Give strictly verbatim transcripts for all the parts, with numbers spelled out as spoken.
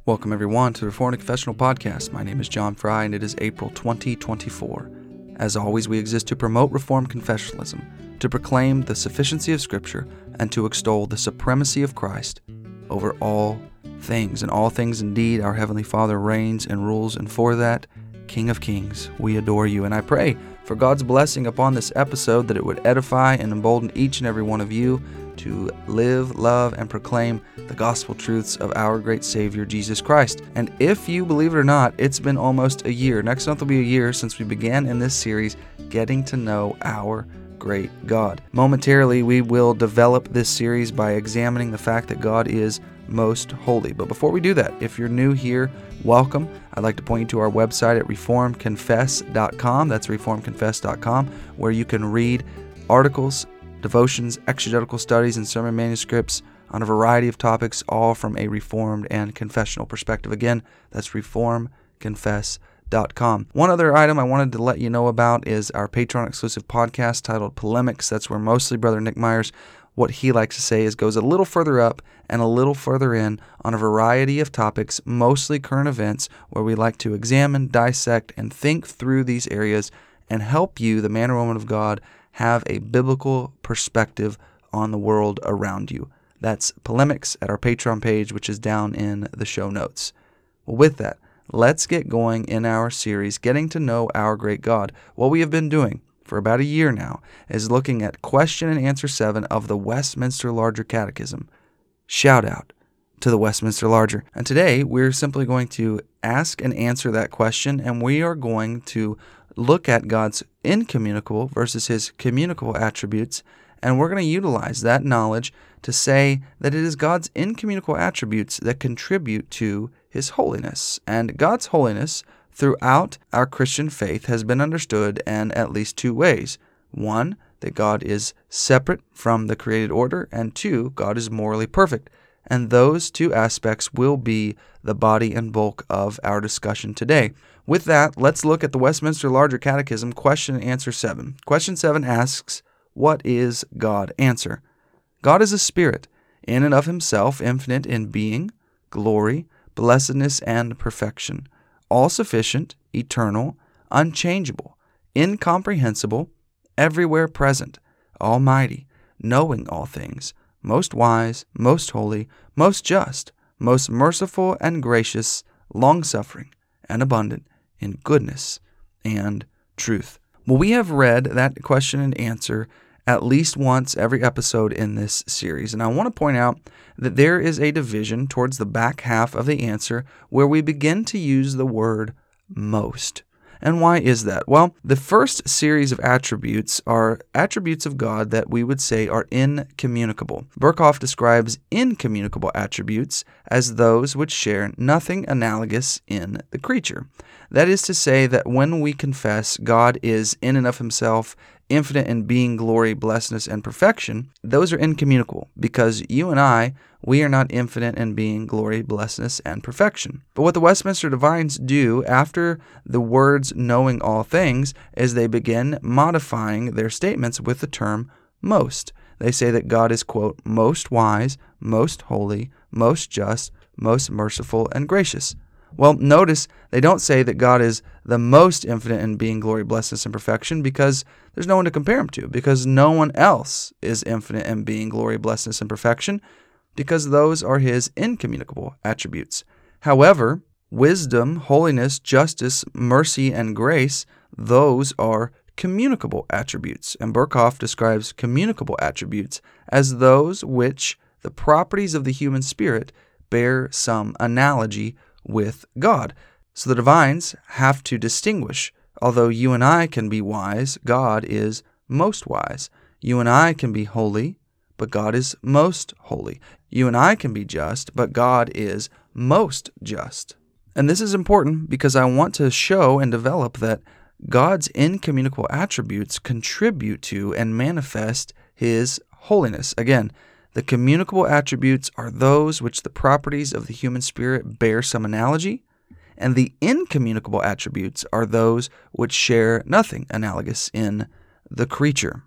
Welcome everyone to the Reformed Confessional Podcast. My name is John Fry and it is April twenty twenty-four. As always, we exist to promote Reformed confessionalism, to proclaim the sufficiency of Scripture, and to extol the supremacy of Christ over all things. And all things indeed, our Heavenly Father reigns and rules, and for that, King of Kings, we adore you. And I pray for God's blessing upon this episode, that it would edify and embolden each and every one of you to live, love, and proclaim the gospel truths of our great Savior, Jesus Christ. And if you believe it or not, it's been almost a year. Next month will be a year since we began in this series, Getting to Know Our Great God. Momentarily, we will develop this series by examining the fact that God is most holy. But before we do that, if you're new here, welcome. I'd like to point you to our website at reform confess dot com. That's reform confess dot com, where you can read articles, devotions, exegetical studies, and sermon manuscripts on a variety of topics, all from a Reformed and confessional perspective. Again, that's reform confess dot com. One other item I wanted to let you know about is our Patreon-exclusive podcast titled Polemics. That's where mostly Brother Nick Myers, what he likes to say is, goes a little further up and a little further in on a variety of topics, mostly current events, where we like to examine, dissect, and think through these areas and help you, the man or woman of God, have a biblical perspective on the world around you. That's Polemics at our Patreon page, which is down in the show notes. Well, with that, let's get going in our series, Getting to Know Our Great God. What we have been doing for about a year now is looking at question and answer seven of the Westminster Larger Catechism. Shout out to the Westminster Larger. And today, we're simply going to ask and answer that question, and we are going to look at God's incommunicable versus His communicable attributes, and we're going to utilize that knowledge to say that it is God's incommunicable attributes that contribute to His holiness. And God's holiness throughout our Christian faith has been understood in at least two ways. One, that God is separate from the created order, and two, God is morally perfect. And those two aspects will be the body and bulk of our discussion today. With that, let's look at the Westminster Larger Catechism, question and answer seven. Question seven asks, what is God? Answer: God is a spirit, in and of himself, infinite in being, glory, blessedness, and perfection, all-sufficient, eternal, unchangeable, incomprehensible, everywhere present, almighty, knowing all things, most wise, most holy, most just, most merciful and gracious, long-suffering, and abundant in goodness and truth. Well, we have read that question and answer at least once every episode in this series, and I want to point out that there is a division towards the back half of the answer where we begin to use the word most. And why is that? Well, the first series of attributes are attributes of God that we would say are incommunicable. Berkhoff describes incommunicable attributes as those which share nothing analogous in the creature. That is to say that when we confess God is in and of himself infinite in being, glory, blessedness, and perfection, those are incommunicable because you and I, we are not infinite in being, glory, blessedness, and perfection. But what the Westminster Divines do after the words knowing all things is they begin modifying their statements with the term most. They say that God is, quote, most wise, most holy, most just, most merciful, and gracious. Well, notice they don't say that God is the most infinite in being, glory, blessedness, and perfection because there's no one to compare him to, because no one else is infinite in being, glory, blessedness, and perfection, because those are his incommunicable attributes. However, wisdom, holiness, justice, mercy, and grace, those are communicable attributes. And Berkhoff describes communicable attributes as those which the properties of the human spirit bear some analogy with God. So the divines have to distinguish. Although you and I can be wise, God is most wise. You and I can be holy, but God is most holy. You and I can be just, but God is most just. And this is important because I want to show and develop that God's incommunicable attributes contribute to and manifest his holiness. Again, the communicable attributes are those which the properties of the human spirit bear some analogy, and the incommunicable attributes are those which share nothing analogous in the creature.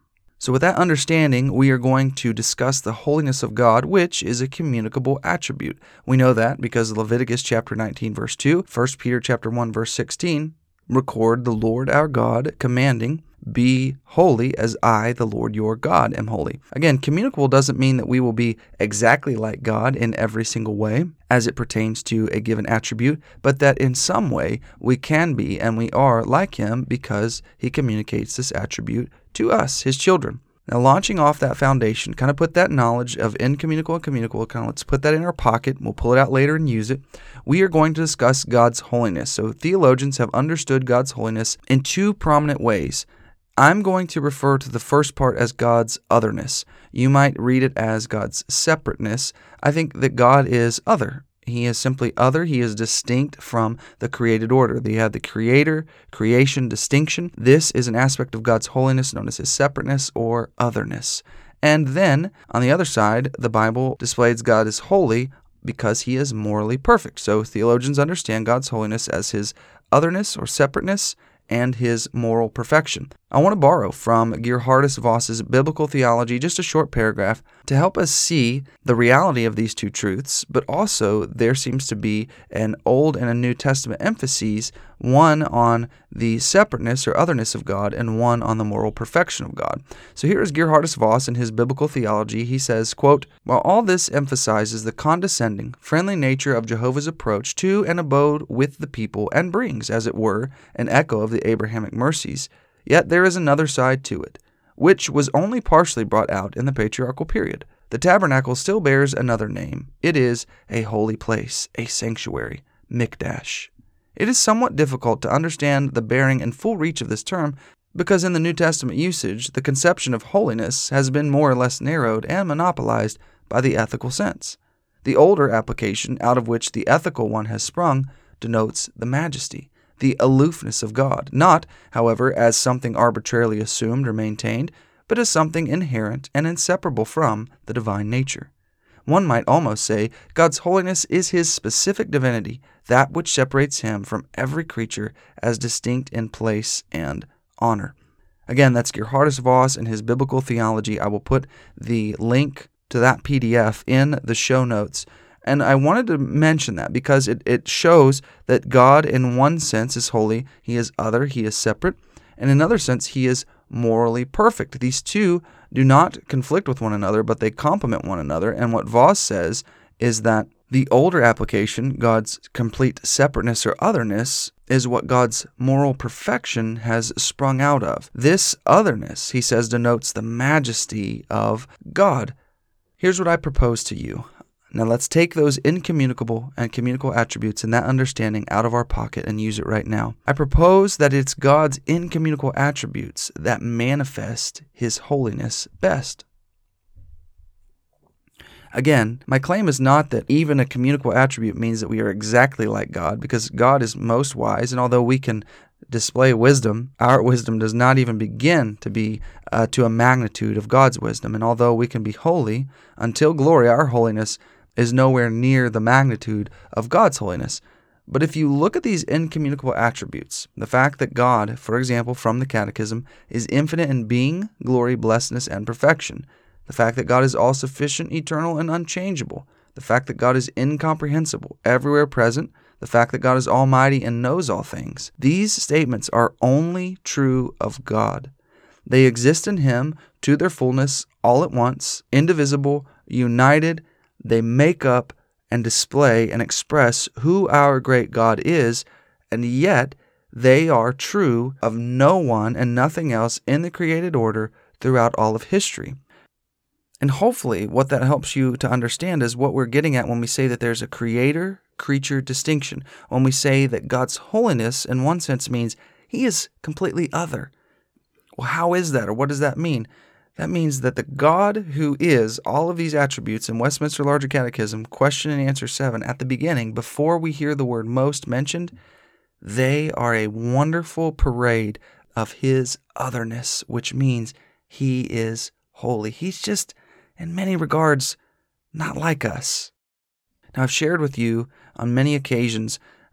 So with that understanding, we are going to discuss the holiness of God, which is a communicable attribute. We know that because Leviticus chapter nineteen, verse two, First Peter chapter one, verse sixteen, record the Lord our God commanding, "Be holy as I, the Lord your God, am holy." Again, communicable doesn't mean that we will be exactly like God in every single way as it pertains to a given attribute, but that in some way we can be and we are like Him because He communicates this attribute to us, His children. Now, launching off that foundation, kind of put that knowledge of incommunicable and communicable, kind of let's put that in our pocket. We'll pull it out later and use it. We are going to discuss God's holiness. So theologians have understood God's holiness in two prominent ways. I'm going to refer to the first part as God's otherness. You might read it as God's separateness. I think that God is other. He is simply other. He is distinct from the created order. You have the creator, creation, distinction. This is an aspect of God's holiness known as His separateness or otherness. And then, on the other side, the Bible displays God as holy because He is morally perfect. So theologians understand God's holiness as His otherness or separateness and His moral perfection. I want to borrow from Geerhardus Voss's Biblical Theology, just a short paragraph, to help us see the reality of these two truths, but also there seems to be an Old and a New Testament emphasis, one on the separateness or otherness of God and one on the moral perfection of God. So here is Geerhardus Voss in his Biblical Theology. He says, quote, "While all this emphasizes the condescending, friendly nature of Jehovah's approach to and abode with the people and brings, as it were, an echo of the Abrahamic mercies, yet there is another side to it, which was only partially brought out in the patriarchal period. The tabernacle still bears another name. It is a holy place, a sanctuary, mikdash. It is somewhat difficult to understand the bearing and full reach of this term because in the New Testament usage, the conception of holiness has been more or less narrowed and monopolized by the ethical sense. The older application, out of which the ethical one has sprung, denotes the majesty, the aloofness of God, not, however, as something arbitrarily assumed or maintained, but as something inherent and inseparable from the divine nature. One might almost say God's holiness is His specific divinity, that which separates Him from every creature as distinct in place and honor." Again, that's Geerhardus Voss in his Biblical Theology. I will put the link to that P D F in the show notes. And I wanted to mention that because it, it shows that God, in one sense, is holy. He is other. He is separate. And in another sense, He is morally perfect. These two do not conflict with one another, but they complement one another. And what Voss says is that the older application, God's complete separateness or otherness, is what God's moral perfection has sprung out of. This otherness, he says, denotes the majesty of God. Here's what I propose to you. Now let's take those incommunicable and communicable attributes and that understanding out of our pocket and use it right now. I propose that it's God's incommunicable attributes that manifest His holiness best. Again, my claim is not that even a communicable attribute means that we are exactly like God, because God is most wise, and although we can display wisdom, our wisdom does not even begin to be uh, to a magnitude of God's wisdom. And although we can be holy until glory, our holiness is nowhere near the magnitude of God's holiness. But if you look at these incommunicable attributes, the fact that God, for example, from the Catechism, is infinite in being, glory, blessedness, and perfection, the fact that God is all-sufficient, eternal, and unchangeable, the fact that God is incomprehensible, everywhere present, the fact that God is almighty and knows all things, these statements are only true of God. They exist in Him to their fullness, all at once, indivisible, united. They make up and display and express who our great God is, and yet they are true of no one and nothing else in the created order throughout all of history. And hopefully what that helps you to understand is what we're getting at when we say that there's a creator-creature distinction, when we say that God's holiness in one sense means He is completely other. Well, how is that, or what does that mean? That means that the God who is all of these attributes in Westminster Larger Catechism, question and answer seven, at the beginning, before we hear the word most mentioned, they are a wonderful parade of His otherness, which means He is holy. He's just, in many regards, not like us. Now, I've shared with you on many occasions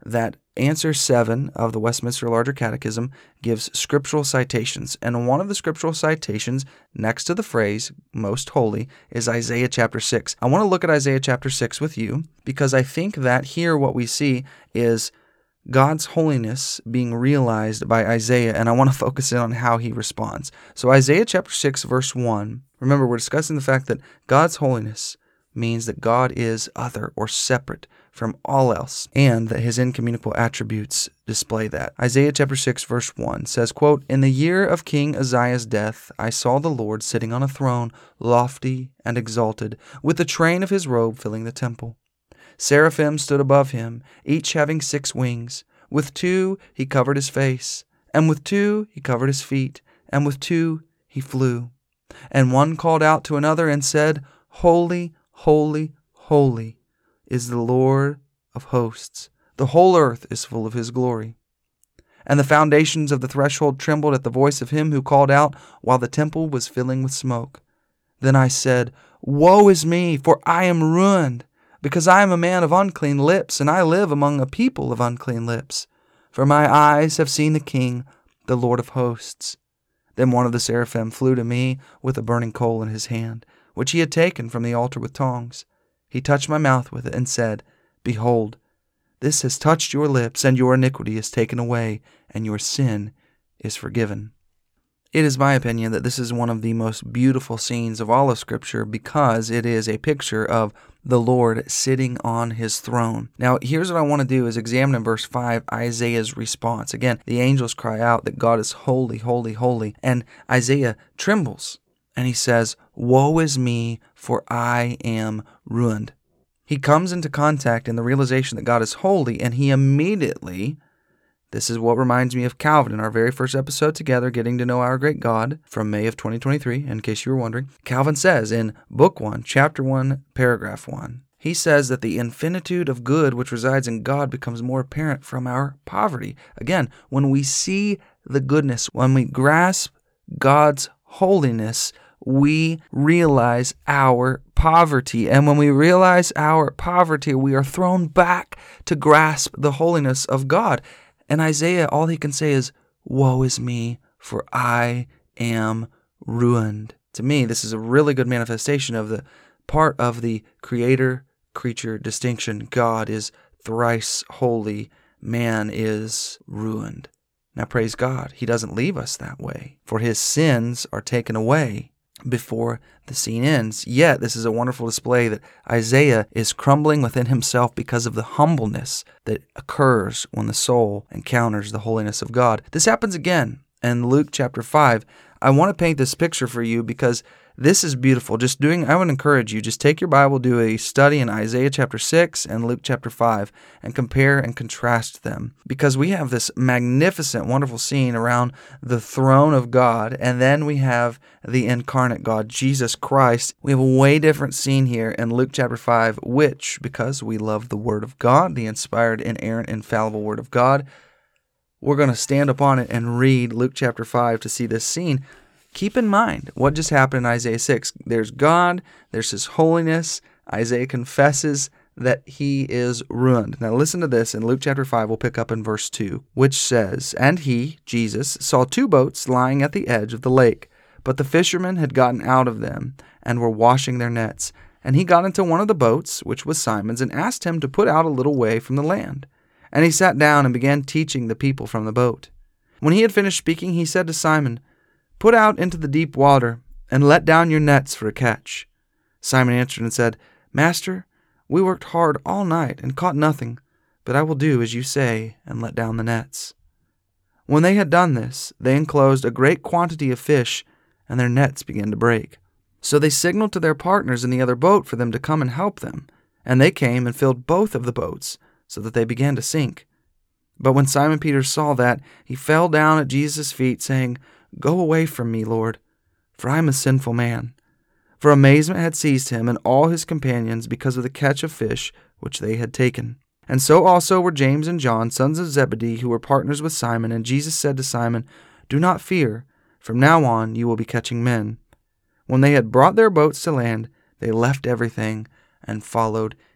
that answer seven of the Westminster Larger Catechism gives scriptural citations. And one of the scriptural citations next to the phrase, most holy, is Isaiah chapter six. I want to look at Isaiah chapter six with you because I think that here what we see is God's holiness being realized by Isaiah, and I want to focus in on how he responds. So Isaiah chapter six, verse one, remember we're discussing the fact that God's holiness means that God is other or separate from all else, and that his incommunicable attributes display that. Isaiah chapter six, verse one says, quote, "In the year of King Uzziah's death, I saw the Lord sitting on a throne, lofty and exalted, with the train of his robe filling the temple. Seraphim stood above him, each having six wings. With two he covered his face, and with two he covered his feet, and with two he flew. And one called out to another and said, Holy, holy, holy is the Lord of hosts. The whole earth is full of his glory. And the foundations of the threshold trembled at the voice of him who called out, while the temple was filling with smoke. Then I said, Woe is me, for I am ruined, because I am a man of unclean lips, and I live among a people of unclean lips. For my eyes have seen the King, the Lord of hosts. Then one of the seraphim flew to me with a burning coal in his hand, which he had taken from the altar with tongs. He touched my mouth with it and said, Behold, this has touched your lips, and your iniquity is taken away, and your sin is forgiven." It is my opinion that this is one of the most beautiful scenes of all of Scripture because it is a picture of the Lord sitting on his throne. Now, here's what I want to do is examine in verse five Isaiah's response. Again, the angels cry out that God is holy, holy, holy, and Isaiah trembles, and he says, Woe is me, for I am ruined. He comes into contact in the realization that God is holy, and he immediately... This is what reminds me of Calvin in our very first episode together, Getting to Know Our Great God, from May of twenty twenty-three, in case you were wondering. Calvin says in Book one, Chapter one, Paragraph one, he says that the infinitude of good which resides in God becomes more apparent from our poverty. Again, when we see the goodness, when we grasp God's holiness, we realize our poverty. And when we realize our poverty, we are thrown back to grasp the holiness of God. And Isaiah, all he can say is, Woe is me, for I am ruined. To me, this is a really good manifestation of the part of the creator-creature distinction. God is thrice holy. Man is ruined. Now, praise God, he doesn't leave us that way, for his sins are taken away before the scene ends. Yet, this is a wonderful display that Isaiah is crumbling within himself because of the humbleness that occurs when the soul encounters the holiness of God. This happens again in Luke chapter five. I want to paint this picture for you because this is beautiful. Just doing, I would encourage you, just take your Bible, do a study in Isaiah chapter six and Luke chapter five, and compare and contrast them. Because we have this magnificent, wonderful scene around the throne of God, and then we have the incarnate God, Jesus Christ. We have a way different scene here in Luke chapter five, which, because we love the Word of God, the inspired, inerrant, infallible Word of God, we're going to stand upon it and read Luke chapter five to see this scene. Keep in mind what just happened in Isaiah six. There's God, there's his holiness. Isaiah confesses that he is ruined. Now listen to this in Luke chapter five. We'll pick up in verse two, which says, And he, Jesus, saw two boats lying at the edge of the lake, but the fishermen had gotten out of them and were washing their nets. And he got into one of the boats, which was Simon's, and asked him to put out a little way from the land. And he sat down and began teaching the people from the boat. When he had finished speaking, he said to Simon, Put out into the deep water, and let down your nets for a catch. Simon answered and said, Master, we worked hard all night and caught nothing, but I will do as you say, and let down the nets. When they had done this, they enclosed a great quantity of fish, and their nets began to break. So they signaled to their partners in the other boat for them to come and help them, and they came and filled both of the boats, so that they began to sink. But when Simon Peter saw that, he fell down at Jesus' feet, saying, Go away from me, Lord, for I am a sinful man. For amazement had seized him and all his companions because of the catch of fish which they had taken. And so also were James and John, sons of Zebedee, who were partners with Simon. And Jesus said to Simon, Do not fear, from now on you will be catching men. When they had brought their boats to land, they left everything and followed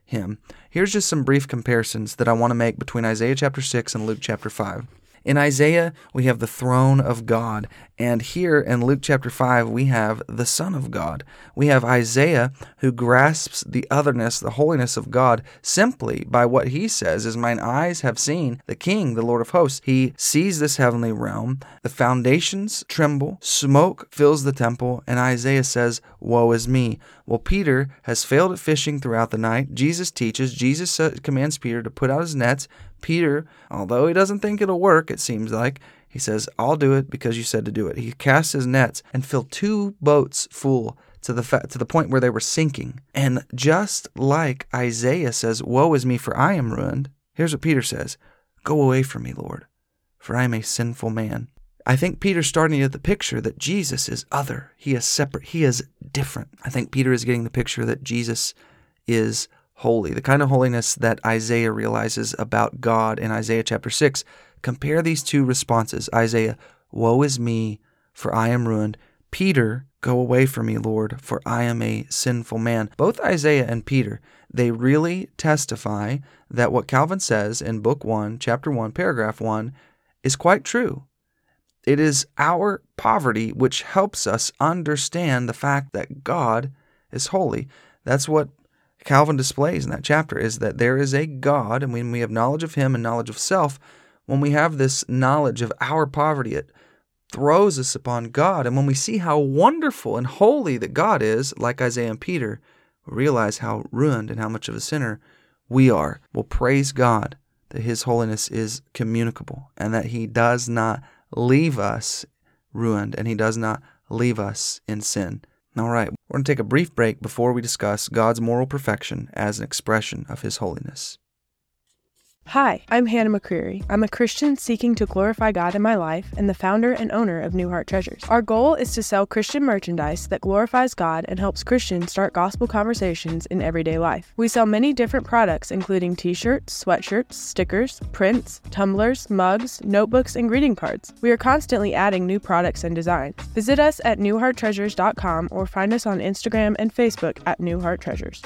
him. Here's just some brief comparisons that I want to make between Isaiah chapter six and Luke chapter five. In Isaiah, we have the throne of God, and here in Luke chapter five, we have the Son of God. We have Isaiah who grasps the otherness, the holiness of God simply by what he says is, "Mine eyes have seen the King, the Lord of hosts." He sees this heavenly realm. The foundations tremble, smoke fills the temple, and Isaiah says, "Woe is me." Well, Peter has failed at fishing throughout the night. Jesus teaches, Jesus commands Peter to put out his nets. Peter, although he doesn't think it'll work, it seems like, he says, "I'll do it because you said to do it." He casts his nets and filled two boats full to the fa- to the point where they were sinking. And just like Isaiah says, "Woe is me, for I am ruined," here's what Peter says, "Go away from me, Lord, for I am a sinful man." I think Peter's starting to get the picture that Jesus is other. He is separate. He is different. I think Peter is getting the picture that Jesus is holy, the kind of holiness that Isaiah realizes about God in Isaiah chapter six. Compare these two responses. Isaiah, "Woe is me, for I am ruined." Peter, "Go away from me, Lord, for I am a sinful man." Both Isaiah and Peter, they really testify that what Calvin says in book one, chapter one, paragraph one, is quite true. It is our poverty which helps us understand the fact that God is holy. That's what Calvin displays in that chapter, is that there is a God, and when we have knowledge of him and knowledge of self, when we have this knowledge of our poverty, it throws us upon God. And when we see how wonderful and holy that God is, like Isaiah and Peter, we realize how ruined and how much of a sinner we are. Well, praise God that his holiness is communicable and that he does not leave us ruined and he does not leave us in sin. All right, we're going to take a brief break before we discuss God's moral perfection as an expression of his holiness. Hi, I'm Hannah McCreary. I'm a Christian seeking to glorify God in my life and the founder and owner of New Heart Treasures. Our goal is to sell Christian merchandise that glorifies God and helps Christians start gospel conversations in everyday life. We sell many different products including t-shirts, sweatshirts, stickers, prints, tumblers, mugs, notebooks, and greeting cards. We are constantly adding new products and designs. Visit us at new heart treasures dot com or find us on Instagram and Facebook at New Heart Treasures.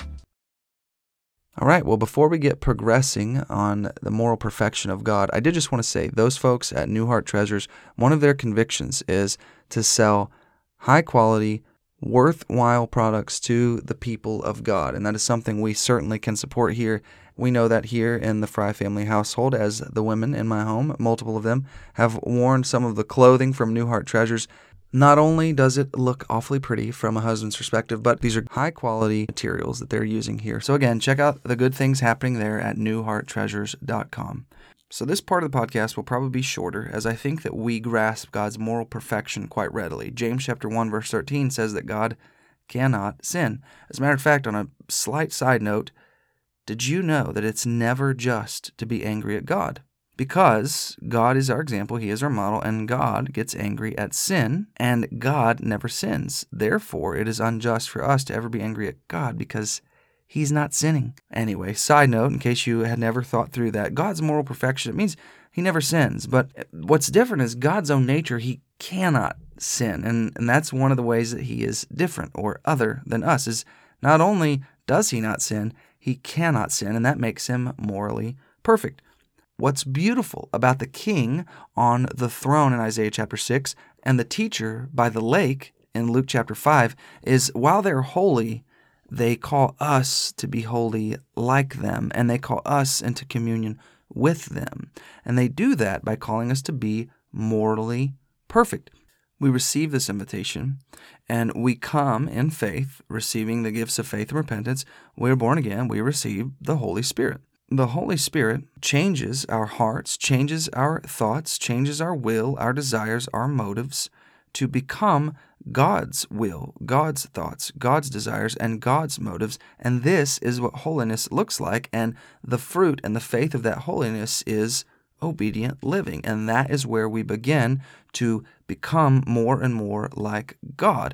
All right, well, before we get progressing on the moral perfection of God, I did just want to say those folks at New Heart Treasures, one of their convictions is to sell high-quality, worthwhile products to the people of God, and that is something we certainly can support here. We know that here in the Fry family household, as the women in my home, multiple of them, have worn some of the clothing from New Heart Treasures. Not only does it look awfully pretty from a husband's perspective, but these are high-quality materials that they're using here. So again, check out the good things happening there at new heart treasures dot com. So this part of the podcast will probably be shorter, as I think that we grasp God's moral perfection quite readily. James chapter one, verse thirteen says that God cannot sin. As a matter of fact, on a slight side note, did you know that it's never just to be angry at God? Because God is our example, he is our model, and God gets angry at sin, and God never sins. Therefore, it is unjust for us to ever be angry at God because he's not sinning. Anyway, side note, in case you had never thought through that, God's moral perfection, it means he never sins. But what's different is God's own nature, he cannot sin. And, and that's one of the ways that he is different or other than us, is not only does he not sin, he cannot sin, and that makes him morally perfect. What's beautiful about the king on the throne in Isaiah chapter six and the teacher by the lake in Luke chapter five is while they're holy, they call us to be holy like them, and they call us into communion with them. And they do that by calling us to be morally perfect. We receive this invitation, and we come in faith, receiving the gifts of faith and repentance. We're born again. We receive the Holy Spirit. The Holy Spirit changes our hearts, changes our thoughts, changes our will, our desires, our motives to become God's will, God's thoughts, God's desires, and God's motives. And this is what holiness looks like. And the fruit and the faith of that holiness is obedient living. And that is where we begin to become more and more like God.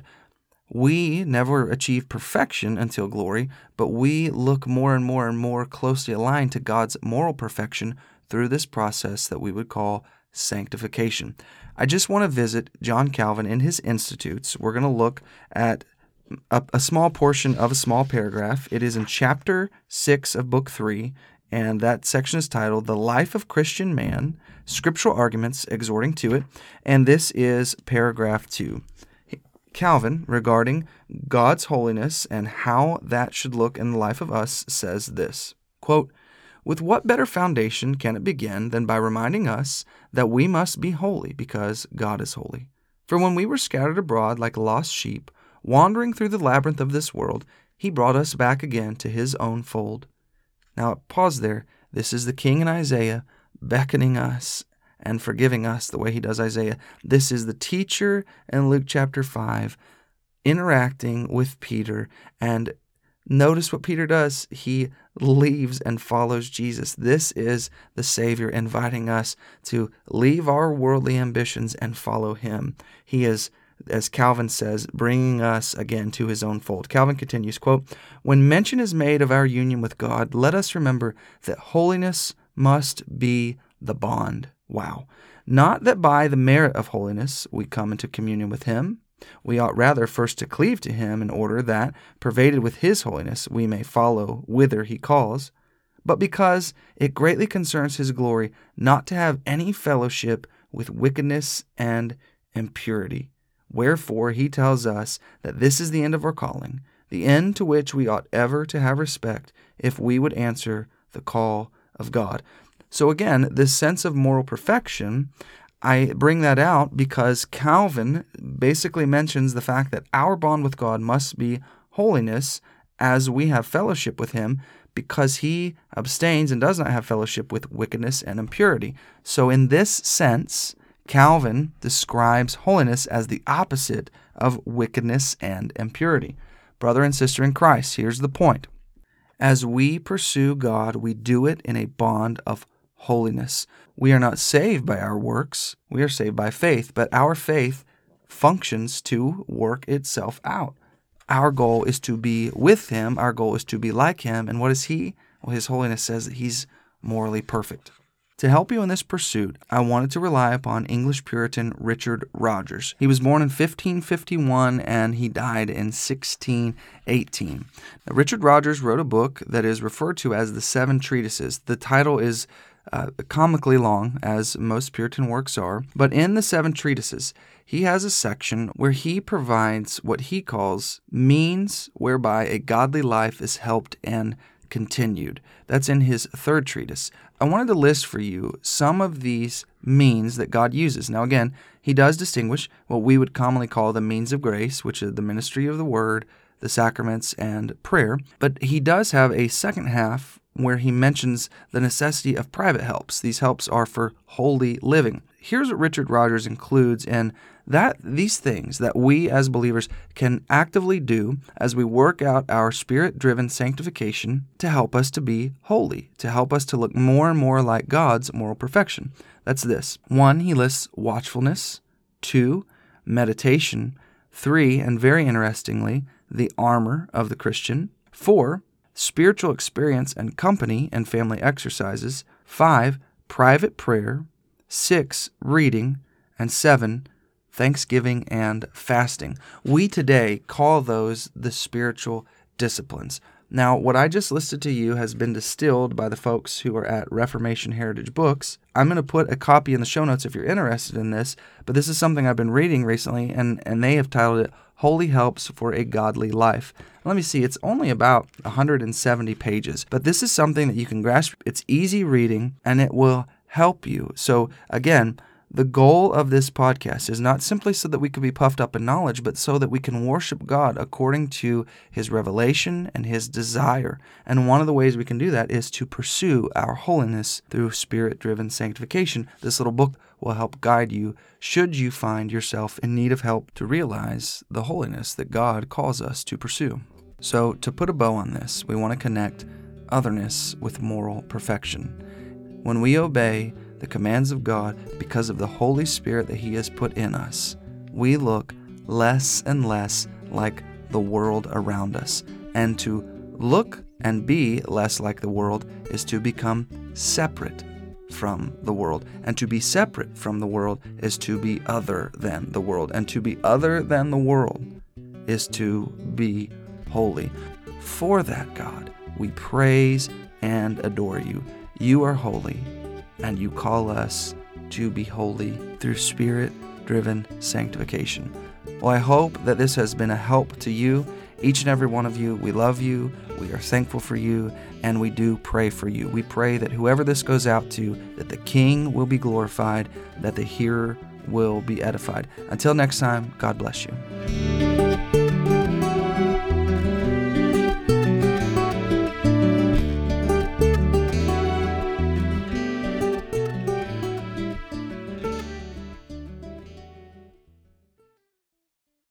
We never achieve perfection until glory, but we look more and more and more closely aligned to God's moral perfection through this process that we would call sanctification. I just want to visit John Calvin in his Institutes. We're going to look at a, a small portion of a small paragraph. It is in chapter six of book three, and that section is titled The Life of Christian Man, Scriptural Arguments Exhorting to It, and this is paragraph two. Calvin, regarding God's holiness and how that should look in the life of us, says this, quote, "With what better foundation can it begin than by reminding us that we must be holy because God is holy? For when we were scattered abroad like lost sheep, wandering through the labyrinth of this world, He brought us back again to His own fold." Now, pause there. This is the king in Isaiah beckoning us and forgiving us the way he does Isaiah. This is the teacher in Luke chapter five interacting with Peter. And notice what Peter does. He leaves and follows Jesus. This is the Savior inviting us to leave our worldly ambitions and follow Him. He is, as Calvin says, bringing us again to His own fold. Calvin continues, quote, "When mention is made of our union with God, let us remember that holiness must be the bond." Wow. Not that by the merit of holiness we come into communion with Him. We ought rather first to cleave to Him in order that, pervaded with His holiness, we may follow whither He calls, but because it greatly concerns His glory not to have any fellowship with wickedness and impurity. Wherefore He tells us that this is the end of our calling, the end to which we ought ever to have respect if we would answer the call of God. So again, this sense of moral perfection, I bring that out because Calvin basically mentions the fact that our bond with God must be holiness as we have fellowship with Him, because He abstains and does not have fellowship with wickedness and impurity. So in this sense, Calvin describes holiness as the opposite of wickedness and impurity. Brother and sister in Christ, here's the point. As we pursue God, we do it in a bond of holiness. We are not saved by our works. We are saved by faith, but our faith functions to work itself out. Our goal is to be with Him. Our goal is to be like Him. And what is He? Well, His holiness says that He's morally perfect. To help you in this pursuit, I wanted to rely upon English Puritan Richard Rogers. He was born in fifteen fifty-one and he died in sixteen eighteen. Now, Richard Rogers wrote a book that is referred to as the Seven Treatises. The title is uh, comically long, as most Puritan works are, but in the Seven Treatises, he has a section where he provides what he calls means whereby a godly life is helped and continued. That's in his third treatise. I wanted to list for you some of these means that God uses. Now again, He does distinguish what we would commonly call the means of grace, which is the ministry of the Word, the sacraments, and prayer. But He does have a second half where He mentions the necessity of private helps. These helps are for holy living. Here's what Richard Rogers includes in that these things that we as believers can actively do as we work out our Spirit-driven sanctification to help us to be holy, to help us to look more and more like God's moral perfection. That's this. One, he lists watchfulness. Two, meditation. Three, and very interestingly, the armor of the Christian. Four, spiritual experience and company and family exercises. Five, private prayer. Six, reading. And seven, thanksgiving and fasting. We today call those the spiritual disciplines. Now, what I just listed to you has been distilled by the folks who are at Reformation Heritage Books. I'm going to put a copy in the show notes if you're interested in this, but this is something I've been reading recently, and, and they have titled it Holy Helps for a Godly Life. Let me see, it's only about one hundred seventy pages, but this is something that you can grasp. It's easy reading, and it will help you. So again, the goal of this podcast is not simply so that we can be puffed up in knowledge, but so that we can worship God according to His revelation and His desire. And one of the ways we can do that is to pursue our holiness through Spirit-driven sanctification. This little book will help guide you should you find yourself in need of help to realize the holiness that God calls us to pursue. So, to put a bow on this, we want to connect otherness with moral perfection. When we obey the commands of God because of the Holy Spirit that He has put in us, we look less and less like the world around us. And to look and be less like the world is to become separate from the world. And to be separate from the world is to be other than the world. And to be other than the world is to be holy. For that, God, we praise and adore you. You are holy, and you call us to be holy through Spirit-driven sanctification. Well, I hope that this has been a help to you, each and every one of you. We love you, we are thankful for you, and we do pray for you. We pray that whoever this goes out to, that the King will be glorified, that the hearer will be edified. Until next time, God bless you.